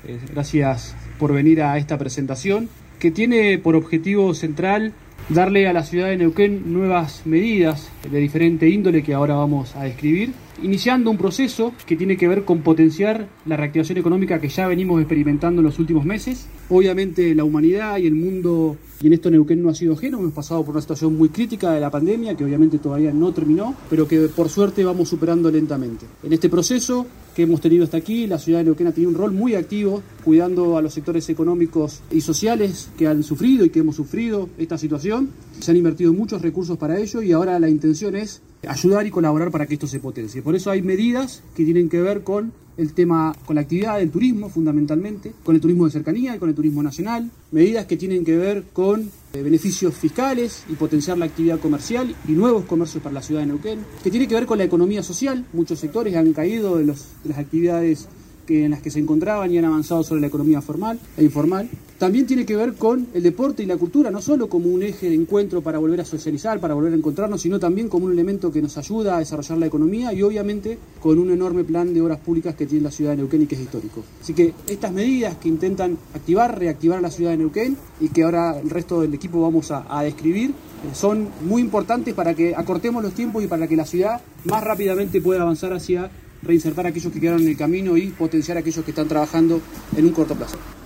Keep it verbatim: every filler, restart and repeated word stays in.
Eh, gracias por venir a esta presentación que tiene por objetivo central darle a la ciudad de Neuquén nuevas medidas de diferente índole que ahora vamos a describir, iniciando un proceso que tiene que ver con potenciar la reactivación económica que ya venimos experimentando en los últimos meses. Obviamente la humanidad y el mundo, y en esto Neuquén no ha sido ajeno, hemos pasado por una situación muy crítica de la pandemia que obviamente todavía no terminó, pero que por suerte vamos superando lentamente. En este proceso que hemos tenido hasta aquí, la ciudad de Neuquén ha tenido un rol muy activo cuidando a los sectores económicos y sociales que han sufrido y que hemos sufrido esta situación. Se han invertido muchos recursos para ello y ahora la intención es ayudar y colaborar para que esto se potencie. Por eso hay medidas que tienen que ver con el tema, con la actividad del turismo fundamentalmente, con el turismo de cercanía y con el turismo nacional, medidas que tienen que ver con eh, beneficios fiscales y potenciar la actividad comercial y nuevos comercios para la ciudad de Neuquén, que tiene que ver con la economía social. Muchos sectores han caído de, los, de las actividades que, en las que se encontraban y han avanzado sobre la economía formal e informal. También tiene que ver con el deporte y la cultura, no solo como un eje de encuentro para volver a socializar, para volver a encontrarnos, sino también como un elemento que nos ayuda a desarrollar la economía y obviamente con un enorme plan de obras públicas que tiene la ciudad de Neuquén y que es histórico. Así que estas medidas que intentan activar, reactivar a la ciudad de Neuquén y que ahora el resto del equipo vamos a, a describir, eh, son muy importantes para que acortemos los tiempos y para que la ciudad más rápidamente pueda avanzar hacia reinsertar a aquellos que quedaron en el camino y potenciar a aquellos que están trabajando en un corto plazo.